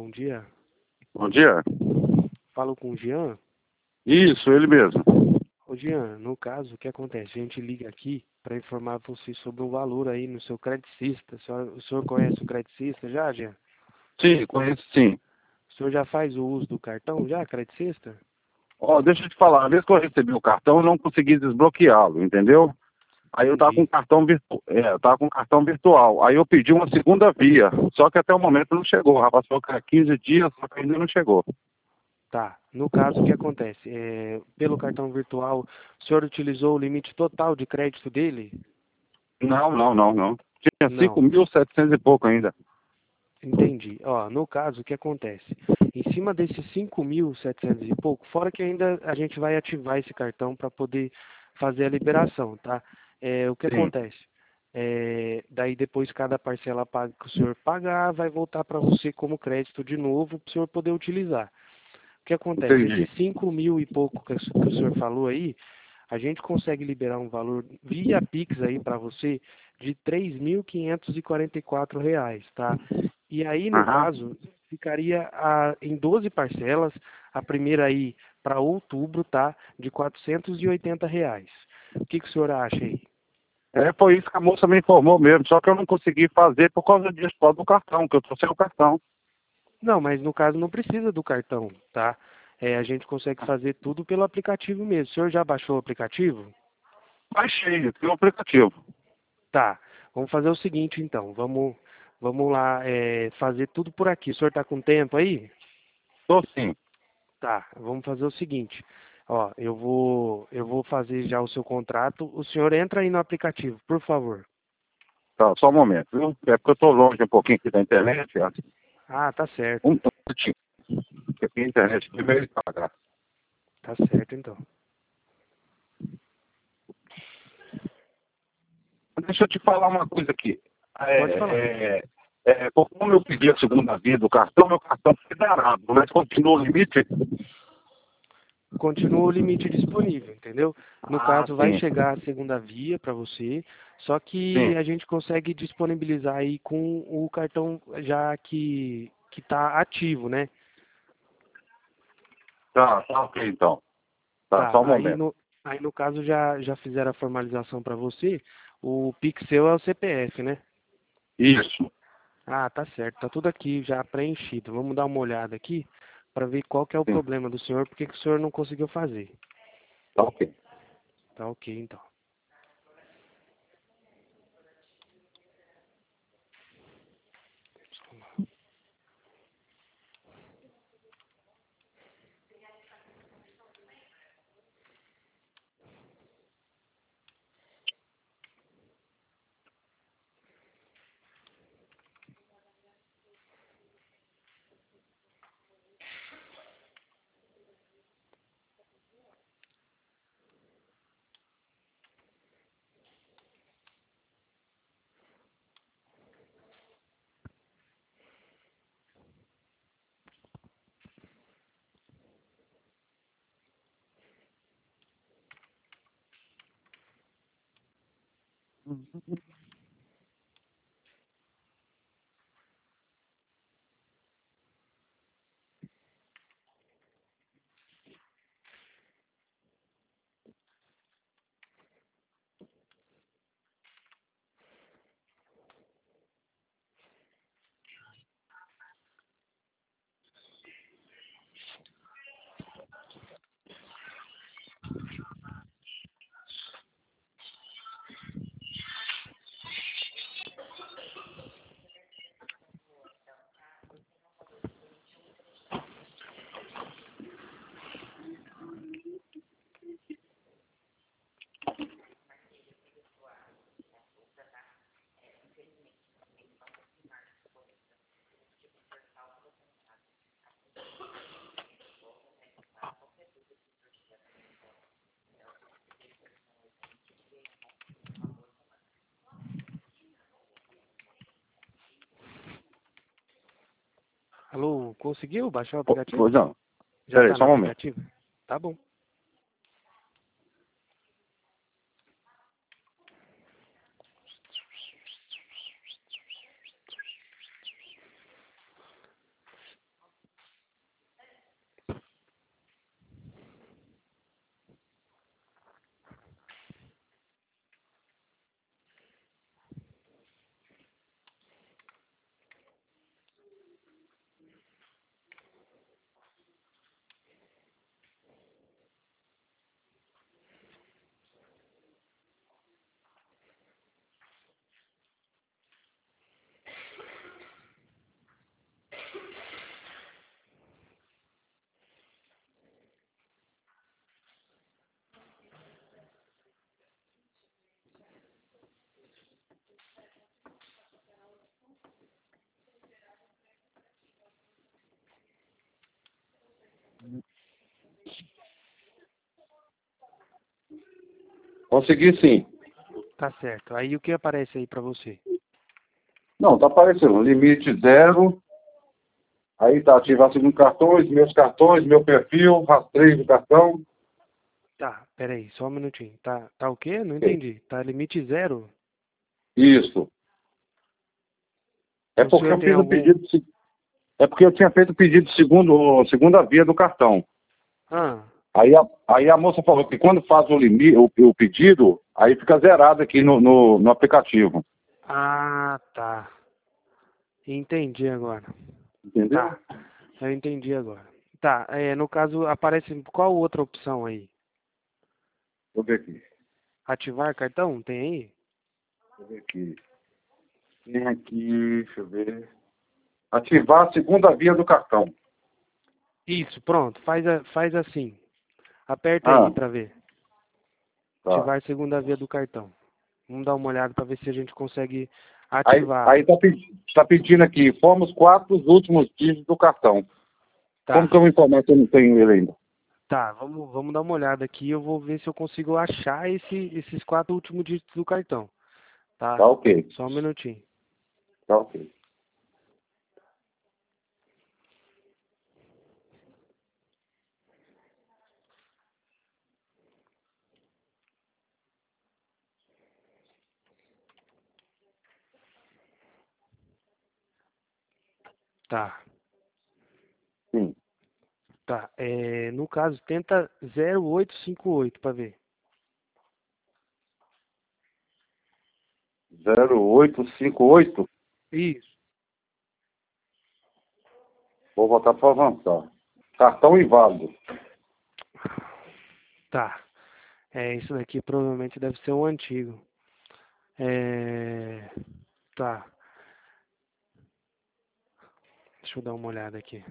bom dia. Bom dia. Falo com o Jean. Isso, ele mesmo. Ô Jean, no caso, o que acontece? A gente liga aqui para informar você sobre um valor aí no seu creticista. O senhor conhece o creticista já, Jean? Sim, conheço sim. O senhor já faz o uso do cartão já, creticista? Ó, deixa eu te falar, a vez que eu recebi o cartão, eu não consegui desbloqueá-lo, entendeu? Aí eu tava com Entendi. cartão eu tava com cartão virtual. Aí eu pedi uma segunda via, só que até o momento não chegou. Já passou 15 dias, só que ainda não chegou. Tá. No caso, o que acontece? Pelo cartão virtual, o senhor utilizou o limite total de crédito dele? Não. Tinha Não. 5.700 e pouco ainda. Entendi. Ó, no caso, o que acontece? Em cima desses 5.700 e pouco, fora que ainda a gente vai ativar esse cartão para poder fazer a liberação, tá? O que Sim, acontece? Daí depois cada parcela paga que o senhor pagar vai voltar para você como crédito de novo para o senhor poder utilizar. O que acontece? entendi. Esses 5.000 e pouco que o senhor falou aí, a gente consegue liberar um valor via Pix aí para você de R$ 3.544, tá? E aí, no Aham. caso, ficaria em 12 parcelas, a primeira aí para outubro, tá? De R$ 480. O que o senhor acha aí? Foi isso que a moça me informou mesmo, só que eu não consegui fazer por causa disso, por causa do cartão, que eu tô sem o cartão. Não, mas no caso não precisa do cartão, tá? A gente consegue fazer tudo pelo aplicativo mesmo. O senhor já baixou o aplicativo? Baixei, tem o aplicativo. Tá. Vamos fazer o seguinte, então. Vamos lá, fazer tudo por aqui. O senhor está com tempo aí? Tô sim. Tá. Vamos fazer o seguinte. Ó, eu vou fazer já o seu contrato. O senhor entra aí no aplicativo, por favor. Tá, só um momento, viu? É porque eu tô longe um pouquinho aqui da internet, ó. Ah, tá certo. Um minutinho. Porque aqui a internet primeiro pagar. Tá certo, então. Deixa eu te falar uma coisa aqui. Pode falar. Como eu pedi a segunda via do cartão, meu cartão foi darado, mas continua o limite? Continua o limite disponível, entendeu? No Ah, caso, vai sim, chegar a segunda via para você, só que sim. a gente consegue disponibilizar aí com o cartão já que está ativo, né? Tá ok então. Tá, Tá, só um momento. aí no caso já fizeram a formalização para você, o Pixel é o CPF, né? Isso, Ah, tá certo, tá tudo aqui já preenchido. Vamos dar uma olhada aqui para ver qual que é o sim, problema do senhor, porque que o senhor não conseguiu fazer. tá ok. Tá ok, então. Alô, conseguiu baixar o aplicativo? Não, Já peraí, está no só um momento. aplicativo? Tá bom. Consegui sim. Tá certo. Aí o que aparece aí para você? Não, tá aparecendo. Limite zero. Aí tá ativar segundo cartões, meus cartões, meu perfil, rastreio do cartão. Tá, peraí, só um minutinho. Tá o quê? Não Ok. entendi. Tá limite zero? Isso. É O porque senhor eu tem fiz o algum... pedido. É porque eu tinha feito o pedido segunda via do cartão. Ah, Aí a moça falou que quando faz o limite, o pedido, aí fica zerado aqui no aplicativo. tá. Entendi agora. Entendeu? Tá, eu entendi agora. Tá, no caso, aparece qual outra opção aí? Deixa eu ver aqui. Ativar cartão? Tem aí? Deixa eu ver aqui. Tem aqui, deixa eu ver. Ativar a segunda via do cartão. Isso, pronto. Faz assim. Aperta aí Ah, pra ver. tá. Ativar a segunda via do cartão. Vamos dar uma olhada pra ver se a gente consegue ativar. Aí tá pedindo aqui, fomos 4 os últimos dígitos do cartão. Como Tá, que eu vou informar que eu não tenho ele ainda? tá. Vamos dar uma olhada aqui. Eu vou ver se eu consigo achar esses 4 últimos dígitos do cartão. Tá Tá? ok. Só um minutinho. Tá ok. Tá. Sim. Tá. No caso, tenta 0858 pra ver. 0858. Isso. Vou botar para avançar. Cartão inválido. Tá. Isso daqui provavelmente deve ser um antigo. É, tá. Deixa eu dar uma olhada aqui.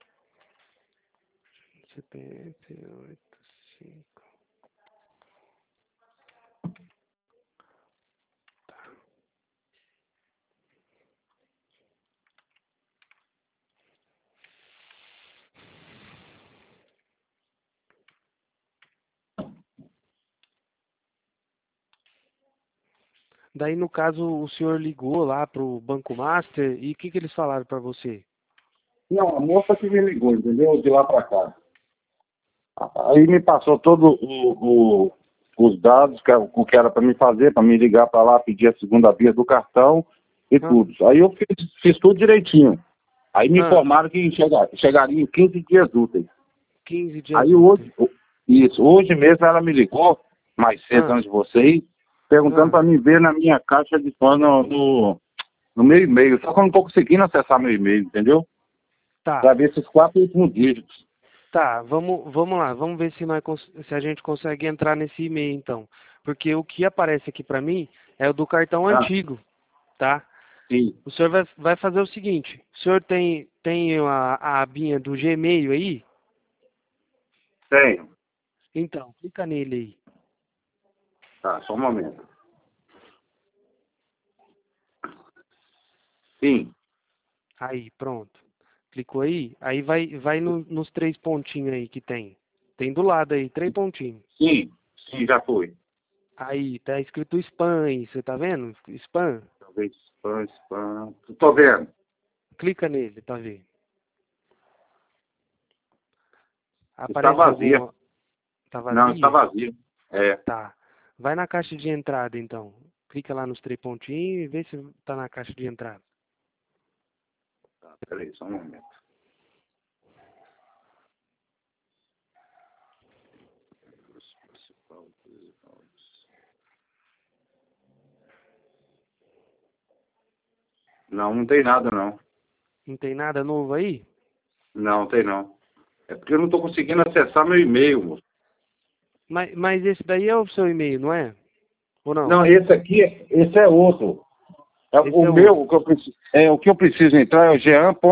CPF 85. Daí, no caso, o senhor ligou lá pro Banco Master e o que eles falaram para você? Não, a moça que me ligou, entendeu? De lá para cá. Aí me passou todos os dados, o que era para me fazer, para me ligar para lá, pedir a segunda via do cartão e Ah, tudo. Aí eu fiz tudo direitinho. Aí me ah, informaram que chegaria em 15 dias úteis. 15 dias Aí hoje, úteis. hoje mesmo ela me ligou, mais cedo Ah, antes de vocês, perguntando ah, para me ver na minha caixa de spam no meu e-mail. Só que eu não estou conseguindo acessar meu e-mail, entendeu? tá. Para ver esses 4 últimos dígitos. Tá, vamos lá, vamos ver se a gente consegue entrar nesse e-mail então. Porque o que aparece aqui para mim é o do cartão Ah, antigo, tá? sim, O senhor vai fazer o seguinte, o senhor tem a abinha do Gmail aí? tenho. Então, clica nele aí. Tá, só um momento. Sim, Aí, pronto. Clicou aí vai nos 3 pontinhos aí que tem. Tem do lado aí, 3 pontinhos. sim, já foi. Aí, tá escrito spam aí, você tá vendo? Spam. Talvez spam. Tô vendo. Clica nele, tá vendo? Está Aparece vazia. alguma... Tá Não, está vazia? vazia. É. Tá. Vai na caixa de entrada, então. Clica lá nos 3 pontinhos e vê se tá na caixa de entrada. Tá, peraí, só um momento. Não, não tem nada, não. Não tem nada novo aí? Não, tem não. É porque eu não estou conseguindo acessar meu e-mail, moço. Mas esse daí é o seu e-mail, não é? Ou não? Não, esse é outro. Esse é outro. O que eu preciso entrar é o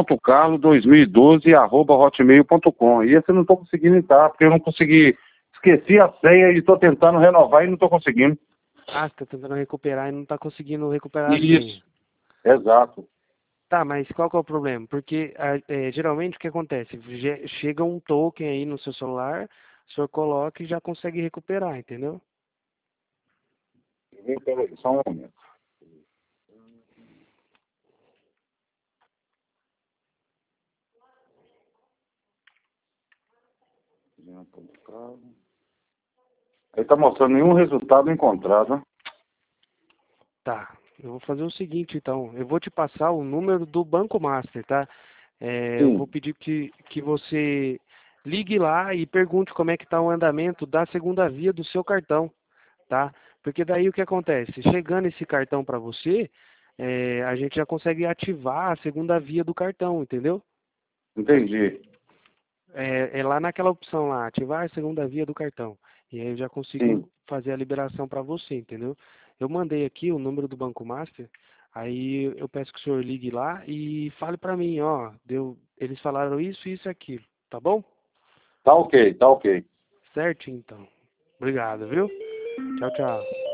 jean.carlos2012@hotmail.com. E esse eu não estou conseguindo entrar, porque eu não consegui. Esqueci a senha e estou tentando renovar e não estou conseguindo. Ah, você tá tentando recuperar e não tá conseguindo recuperar a senha. Isso, exato. Tá, mas qual que é o problema? Porque geralmente o que acontece? Chega um token aí no seu celular, o senhor coloca e já consegue recuperar, entendeu? Peraí, só um momento. Aí tá mostrando nenhum resultado encontrado, né? Tá, eu vou fazer o seguinte, então. Eu vou te passar o número do Banco Master, tá? Eu vou Sim, pedir que você ligue lá e pergunte como é que está o andamento da segunda via do seu cartão, tá? Porque daí o que acontece? Chegando esse cartão para você, a gente já consegue ativar a segunda via do cartão, entendeu? entendi. É lá naquela opção lá, ativar a segunda via do cartão. E aí eu já Sim. consigo fazer a liberação para você, entendeu? Eu mandei aqui o número do Banco Master, aí eu peço que o senhor ligue lá e fale para mim, ó, eles falaram isso, isso e aquilo, tá bom? Tá ok, tá ok. Certo, então. Obrigado, viu? Tchau, tchau.